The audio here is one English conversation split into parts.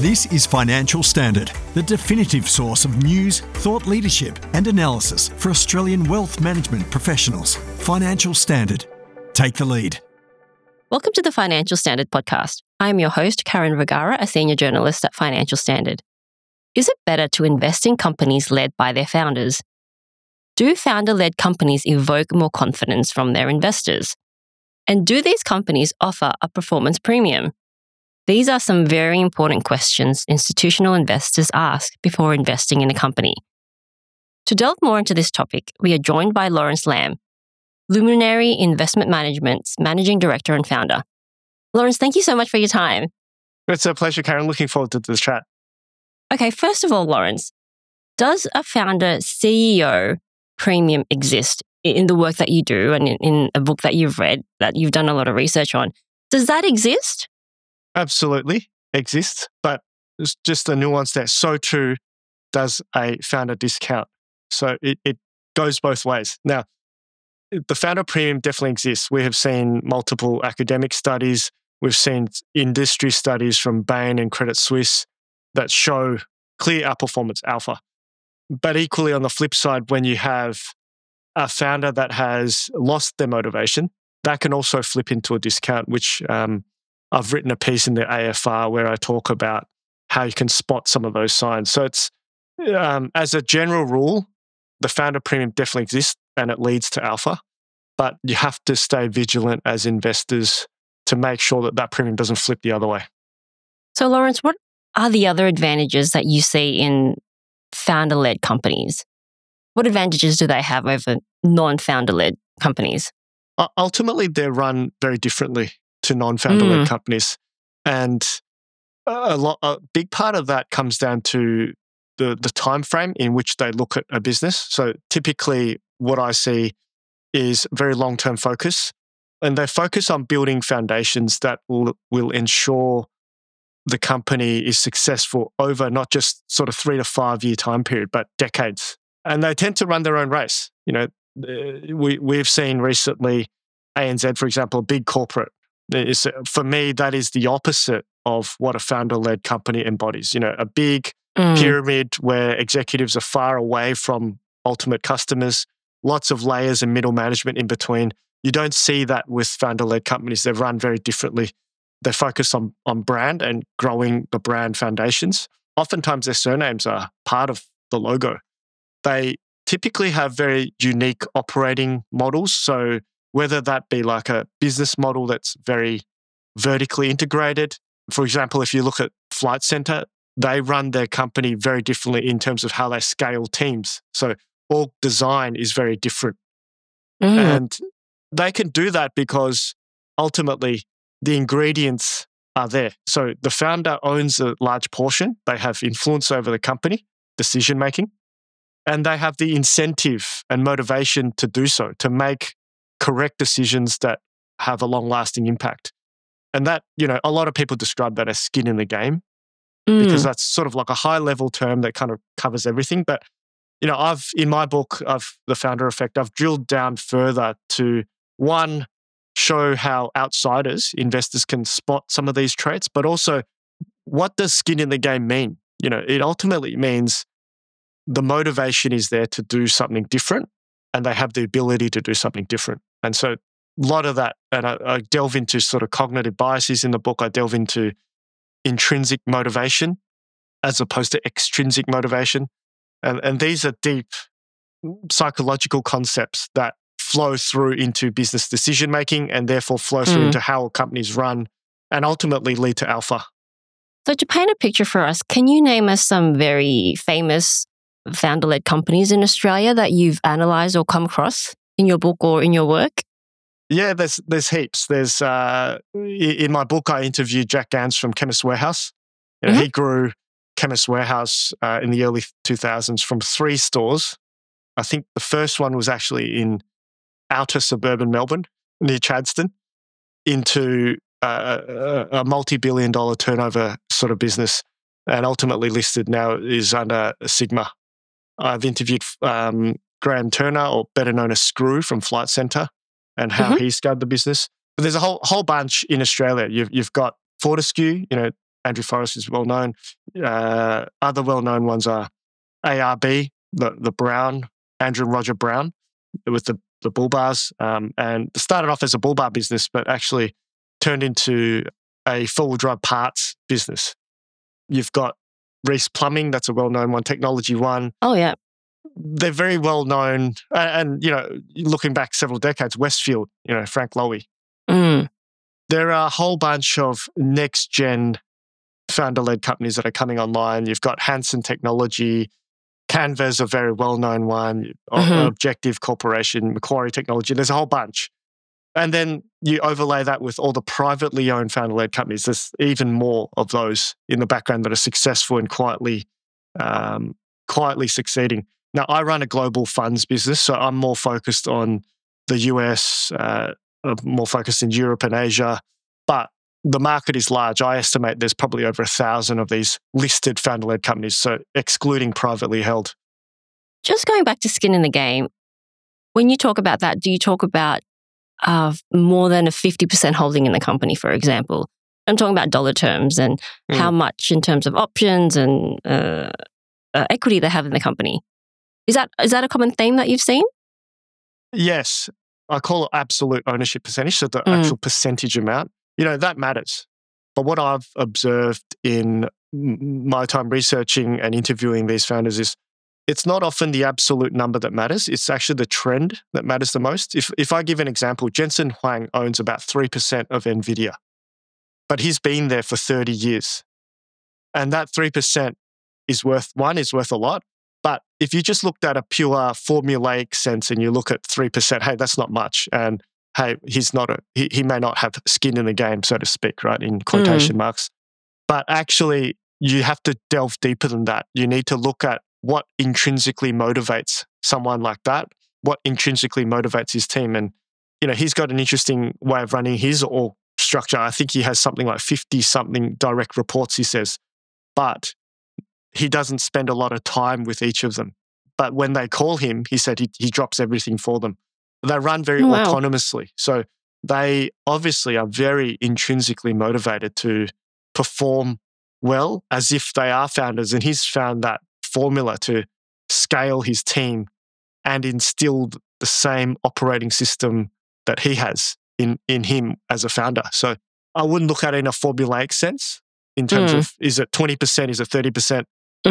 This is Financial Standard, the definitive source of news, thought leadership and analysis for Australian wealth management professionals. Financial Standard. Take the lead. Welcome to the Financial Standard podcast. I am your host, Karen Vergara, a senior journalist at Financial Standard. Is it better to invest in companies led by their founders? Do founder-led companies evoke more confidence from their investors? And do these companies offer a performance premium? These are some very important questions institutional investors ask before investing in a company. To delve more into this topic, we are joined by Lawrence Lamb, Luminary Investment Management's Managing Director and Founder. Lawrence, thank you so much for your time. It's a pleasure, Karen. Looking forward to this chat. Okay, first of all, Lawrence, does a founder CEO premium exist in the work that you do and in a book that you've read, that you've done a lot of research on? Does that exist? Absolutely exists, but there's just a nuance there. So too does a founder discount. So it goes both ways. Now, the founder premium definitely exists. We have seen multiple academic studies. We've seen industry studies from Bain and Credit Suisse that show clear outperformance alpha. But equally on the flip side, when you have a founder that has lost their motivation, that can also flip into a discount, which I've written a piece in the AFR where I talk about how you can spot some of those signs. So it's, as a general rule, the founder premium definitely exists and it leads to alpha, but you have to stay vigilant as investors to make sure that that premium doesn't flip the other way. So, Lawrence, what are the other advantages that you see in founder-led companies? What advantages do they have over non-founder-led companies? Ultimately, they're run very differently to non-founder-led companies. And a big part of that comes down to the time frame in which they look at a business. So typically what I see is very long-term focus, and they focus on building foundations that will ensure the company is successful over not just sort of 3 to 5 year time period, but decades. And they tend to run their own race. You know, we've seen recently ANZ, for example, a big corporate. For me, that is the opposite of what a founder-led company embodies. You know, a big pyramid where executives are far away from ultimate customers, lots of layers and middle management in between. You don't see that with founder-led companies. They run very differently. They focus on brand and growing the brand foundations. Oftentimes, their surnames are part of the logo. They typically have very unique operating models. So whether that be like a business model that's very vertically integrated. For example, if you look at Flight Centre, they run their company very differently in terms of how they scale teams. So org design is very different. And they can do that because ultimately the ingredients are there. So the founder owns a large portion. They have influence over the company, decision making, and they have the incentive and motivation to do so, to make correct decisions that have a long-lasting impact. And that, you know, a lot of people describe that as skin in the game because that's sort of like a high-level term that kind of covers everything. But, you know, in my book of The Founder Effect, I've drilled down further to, one, show how outsiders, investors can spot some of these traits, but also what does skin in the game mean? You know, it ultimately means the motivation is there to do something different and they have the ability to do something different. And so a lot of that, and I delve into sort of cognitive biases in the book. I delve into intrinsic motivation as opposed to extrinsic motivation. And these are deep psychological concepts that flow through into business decision-making and therefore flow through into how companies run and ultimately lead to alpha. So to paint a picture for us, can you name us some very famous founder-led companies in Australia that you've analysed or come across in your book or in your work? Yeah, there's heaps. There's in my book, I interviewed Jack Gans from Chemist Warehouse. You know, he grew Chemist Warehouse in the early 2000s from 3 stores. I think the first one was actually in outer suburban Melbourne, near Chadstone, into a multi-billion-dollar turnover sort of business, and ultimately listed now is under Sigma. I've interviewed Graham Turner, or better known as Screw, from Flight Centre, and how he scaled the business. But there's a whole bunch in Australia. You've got Fortescue, you know, Andrew Forrest is well known. Other well known ones are ARB, the Brown, Andrew and Roger Brown, with the bull bars, and started off as a bull bar business, but actually turned into a four-wheel drive parts business. You've got Reese Plumbing, that's a well-known one, Technology One. Oh, yeah. They're very well known. And, looking back several decades, Westfield, Frank Lowy. Mm. There are a whole bunch of next-gen founder-led companies that are coming online. You've got Hansen Technology, Canva's a very well-known one, Objective Corporation, Macquarie Technology. There's a whole bunch. And then you overlay that with all the privately owned founder-led companies. There's even more of those in the background that are successful and quietly succeeding. Now, I run a global funds business, so I'm more focused on the US, more focused in Europe and Asia. But the market is large. I estimate there's probably over 1,000 of these listed founder-led companies, so excluding privately held. Just going back to skin in the game, when you talk about that, do you talk about more than a 50% holding in the company, for example? I'm talking about dollar terms and how much in terms of options and equity they have in the company. Is that a common theme that you've seen? Yes. I call it absolute ownership percentage, so the actual percentage amount. That matters. But what I've observed in my time researching and interviewing these founders is it's not often the absolute number that matters. It's actually the trend that matters the most. If I give an example, Jensen Huang owns about 3% of NVIDIA, but he's been there for 30 years. And that 3% is worth a lot. But if you just looked at a pure formulaic sense and you look at 3%, hey, that's not much. And hey, he may not have skin in the game, so to speak, right, in quotation marks. But actually, you have to delve deeper than that. You need to look at what intrinsically motivates someone like that, what intrinsically motivates his team. And, he's got an interesting way of running his org structure. I think he has something like 50-something direct reports, he says. But he doesn't spend a lot of time with each of them. But when they call him, he said he drops everything for them. They run very autonomously. So they obviously are very intrinsically motivated to perform well as if they are founders. And he's found that formula to scale his team and instill the same operating system that he has in him as a founder. So I wouldn't look at it in a formulaic sense in terms of, is it 20%, is it 30%?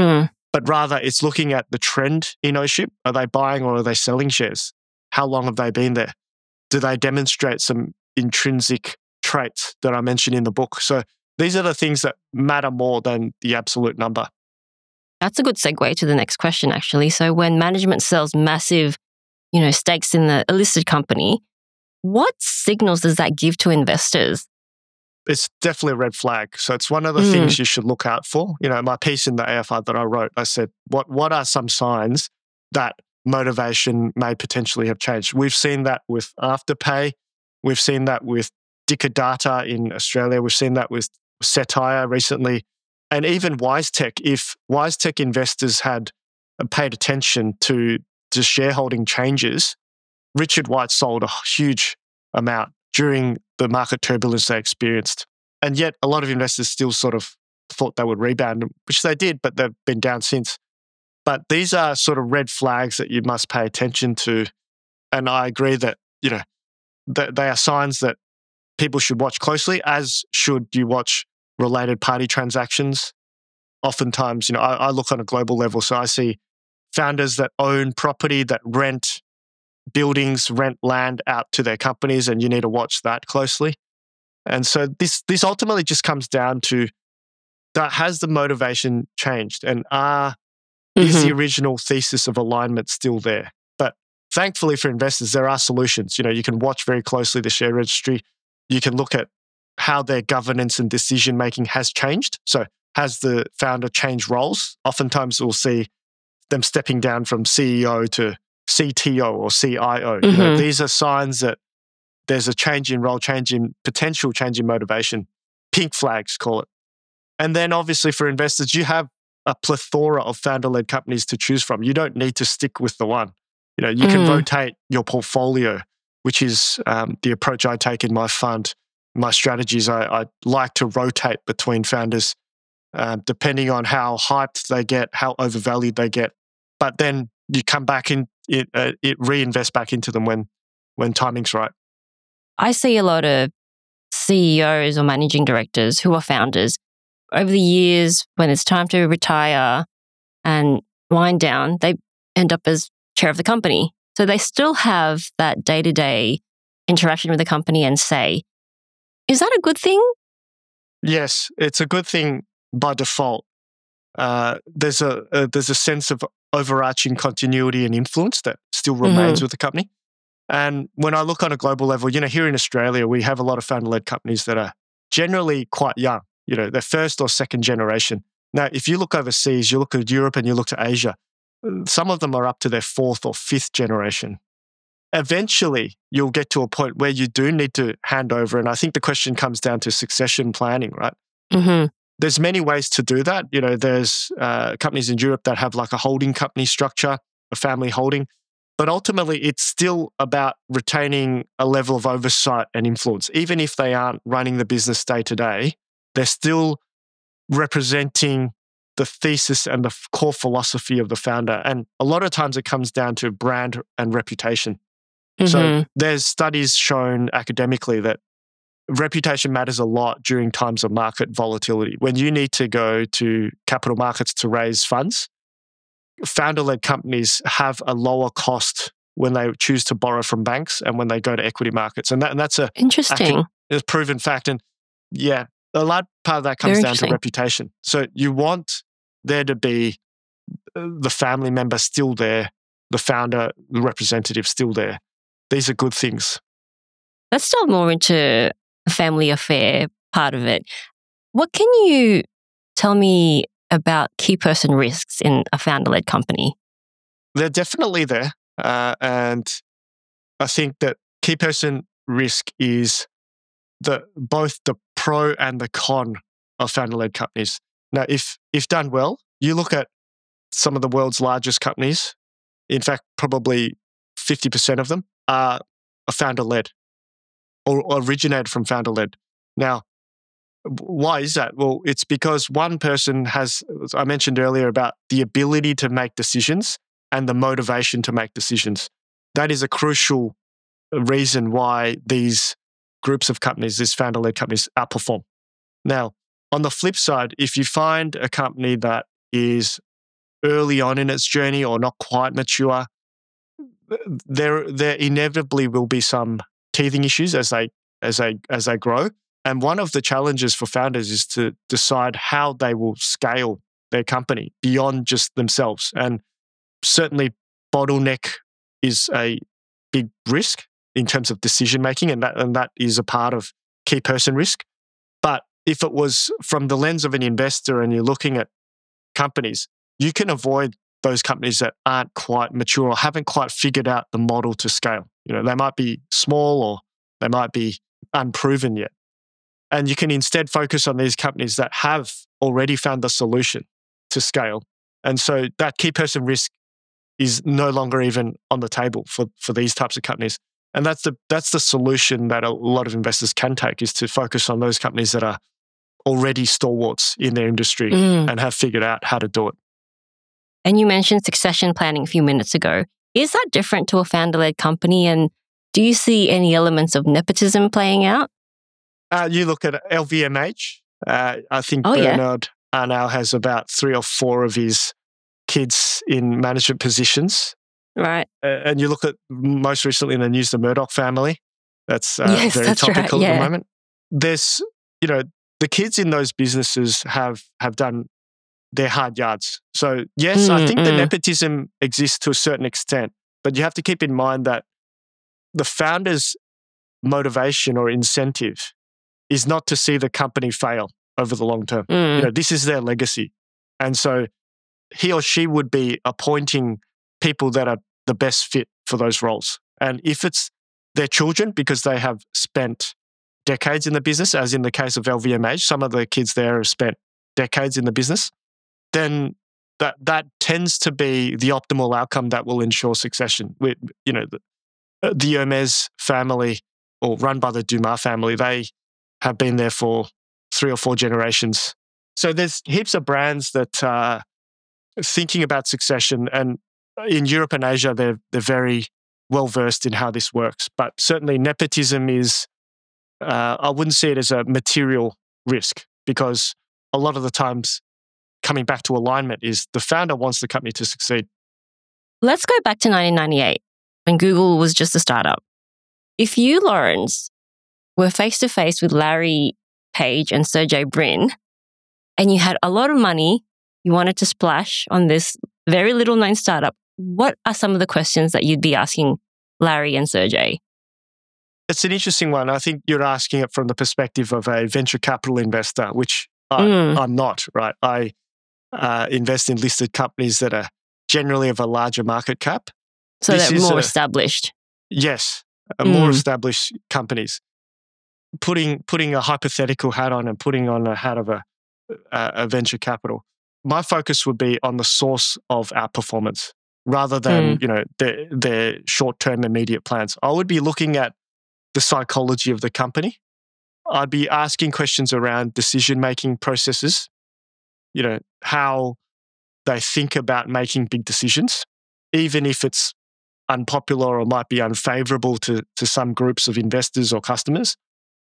But rather it's looking at the trend in ownership. Are they buying or are they selling shares? How long have they been there? Do they demonstrate some intrinsic traits that I mentioned in the book? So these are the things that matter more than the absolute number. That's a good segue to the next question, actually. So when management sells massive, stakes in a listed company, what signals does that give to investors? It's definitely a red flag. So it's one of the things you should look out for. My piece in the AFR that I wrote, I said, what are some signs that motivation may potentially have changed? We've seen that with Afterpay. We've seen that with Dicker Data in Australia. We've seen that with Cettire recently. And even WiseTech. If WiseTech investors had paid attention to shareholding changes, Richard White sold a huge amount during the market turbulence they experienced. And yet a lot of investors still sort of thought they would rebound, which they did, but they've been down since. But these are sort of red flags that you must pay attention to. And I agree that, that they are signs that people should watch closely, as should you watch related party transactions. Oftentimes, I look on a global level, so I see founders that own property, that rent buildings, rent land out to their companies, and you need to watch that closely. And so this ultimately just comes down to, that has the motivation changed, and is the original thesis of alignment still there? But thankfully for investors, there are solutions. You can watch very closely the share registry. You can look at how their governance and decision making has changed. So has the founder changed roles? Oftentimes we'll see them stepping down from CEO to CTO or CIO. These are signs that there's a change in role, potential change in motivation. Pink flags, call it. And then obviously for investors, you have a plethora of founder-led companies to choose from. You don't need to stick with the one. You can rotate your portfolio, which is the approach I take in my fund. my strategies, I like to rotate between founders depending on how hyped they get, how overvalued they get. But then you come back in, it reinvest back into them when timing's right. I see a lot of CEOs or managing directors who are founders. Over the years, when it's time to retire and wind down, they end up as chair of the company. So they still have that day-to-day interaction with the company and say, is that a good thing? Yes, it's a good thing by default. There's a sense of overarching continuity and influence that still remains with the company. And when I look on a global level, here in Australia, we have a lot of founder-led companies that are generally quite young. They're first or second generation. Now, if you look overseas, you look at Europe and you look to Asia, some of them are up to their fourth or fifth generation. Eventually, you'll get to a point where you do need to hand over. And I think the question comes down to succession planning, right? Mm-hmm. There's many ways to do that. There's companies in Europe that have like a holding company structure, a family holding. But ultimately, it's still about retaining a level of oversight and influence. Even if they aren't running the business day to day, they're still representing the thesis and the core philosophy of the founder. And a lot of times it comes down to brand and reputation. Mm-hmm. So there's studies shown academically that reputation matters a lot during times of market volatility. When you need to go to capital markets to raise funds, founder-led companies have a lower cost when they choose to borrow from banks and when they go to equity markets. And that's a interesting. It's proven fact. And yeah, a large part of that comes down to reputation. So you want there to be the family member still there, the founder, the representative still there. These are good things. Let's delve more into the family affair part of it. What can you tell me about key person risks in a founder-led company? They're definitely there. And I think that key person risk is both the pro and the con of founder-led companies. Now, if done well, you look at some of the world's largest companies, in fact, probably 50% of them are founder-led or originated from founder-led. Now, why is that? Well, it's because one person has, as I mentioned earlier, about the ability to make decisions and the motivation to make decisions. That is a crucial reason why these groups of companies, these founder-led companies, outperform. Now, on the flip side, if you find a company that is early on in its journey or not quite mature, there inevitably will be some teething issues as they grow. And one of the challenges for founders is to decide how they will scale their company beyond just themselves. And certainly, bottleneck is a big risk in terms of decision making, and that is a part of key person risk. But if it was from the lens of an investor and you're looking at companies, you can avoid those companies that aren't quite mature or haven't quite figured out the model to scale. They might be small or they might be unproven yet. And you can instead focus on these companies that have already found the solution to scale. And so that key person risk is no longer even on the table for these types of companies. And that's the solution that a lot of investors can take, is to focus on those companies that are already stalwarts in their industry and have figured out how to do it. And you mentioned succession planning a few minutes ago. Is that different to a founder-led company? And do you see any elements of nepotism playing out? You look at LVMH. I think Bernard Arnault has about 3 or 4 of his kids in management positions. Right. And you look at most recently in the news, the Murdoch family. That's very topical at the moment. There's, the kids in those businesses have done their hard yards. So yes, I think the nepotism exists to a certain extent, but you have to keep in mind that the founder's motivation or incentive is not to see the company fail over the long term. This is their legacy. And so he or she would be appointing people that are the best fit for those roles. And if it's their children, because they have spent decades in the business, as in the case of LVMH, some of the kids there have spent decades in the business, then that tends to be the optimal outcome that will ensure succession. The Hermes family, or run by the Dumas family, they have been there for 3 or 4 generations. So there's heaps of brands that are thinking about succession, and in Europe and Asia, they're very well versed in how this works. But certainly nepotism is, I wouldn't see it as a material risk, because a lot of the times, coming back to alignment, is the founder wants the company to succeed. Let's go back to 1998 when Google was just a startup. If you, Lawrence, were face to face with Larry Page and Sergey Brin, and you had a lot of money, you wanted to splash on this very little known startup, what are some of the questions that you'd be asking Larry and Sergey? It's an interesting one. I think you're asking it from the perspective of a venture capital investor, which I'm not, right? I invest in listed companies that are generally of a larger market cap. So they're more established. Yes, more established companies. Putting a hypothetical hat on and putting on a hat of a venture capital, my focus would be on the source of outperformance rather than their short-term immediate plans. I would be looking at the psychology of the company. I'd be asking questions around decision-making processes, how they think about making big decisions, even if it's unpopular or might be unfavorable to some groups of investors or customers.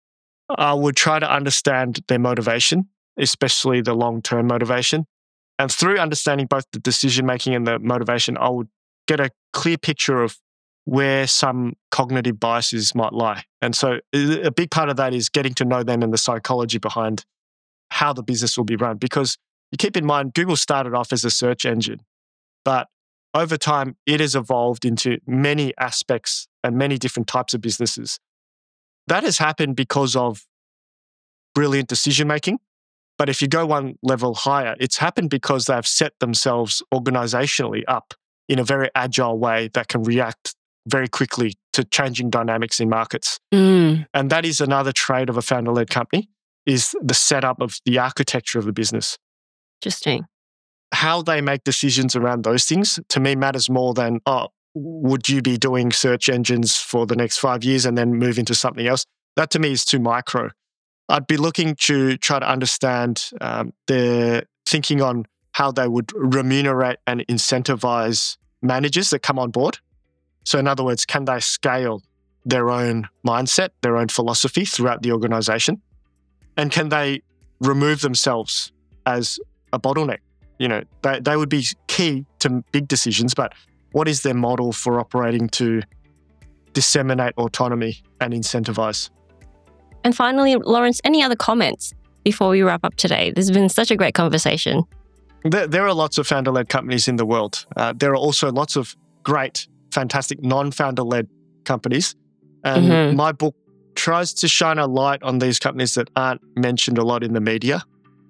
I would try to understand their motivation, especially the long-term motivation. And through understanding both the decision-making and the motivation, I would get a clear picture of where some cognitive biases might lie. And so a big part of that is getting to know them and the psychology behind how the business will be run. Because you keep in mind, Google started off as a search engine, but over time, it has evolved into many aspects and many different types of businesses. That has happened because of brilliant decision-making. But if you go one level higher, it's happened because they've set themselves organizationally up in a very agile way that can react very quickly to changing dynamics in markets. And that is another trait of a founder-led company, is the setup of the architecture of the business. Interesting. How they make decisions around those things, to me, matters more than, would you be doing search engines for the next 5 years and then move into something else? That to me is too micro. I'd be looking to try to understand their thinking on how they would remunerate and incentivize managers that come on board. So in other words, can they scale their own mindset, their own philosophy throughout the organization? And can they remove themselves as a bottleneck? They would be key to big decisions, but what is their model for operating to disseminate autonomy and incentivize? And finally, Lawrence, any other comments before we wrap up today? This has been such a great conversation. There are lots of founder-led companies in the world. There are also lots of great, fantastic non-founder-led companies. And my book tries to shine a light on these companies that aren't mentioned a lot in the media.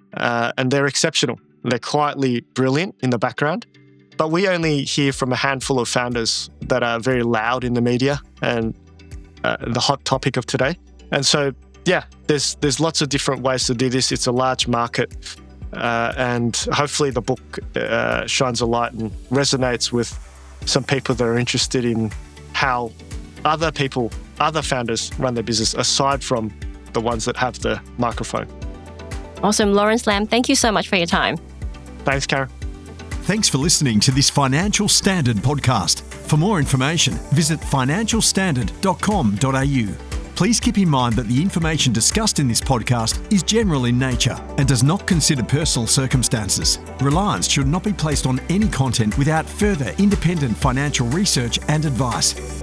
And they're exceptional. They're quietly brilliant in the background. But we only hear from a handful of founders that are very loud in the media and the hot topic of today. And so, there's lots of different ways to do this. It's a large market. And hopefully the book shines a light and resonates with some people that are interested in how other founders run their business, aside from the ones that have the microphone. Awesome. Lawrence Lam, thank you so much for your time. Thanks, Karen. Thanks for listening to this Financial Standard podcast. For more information, visit financialstandard.com.au. Please keep in mind that the information discussed in this podcast is general in nature and does not consider personal circumstances. Reliance should not be placed on any content without further independent financial research and advice.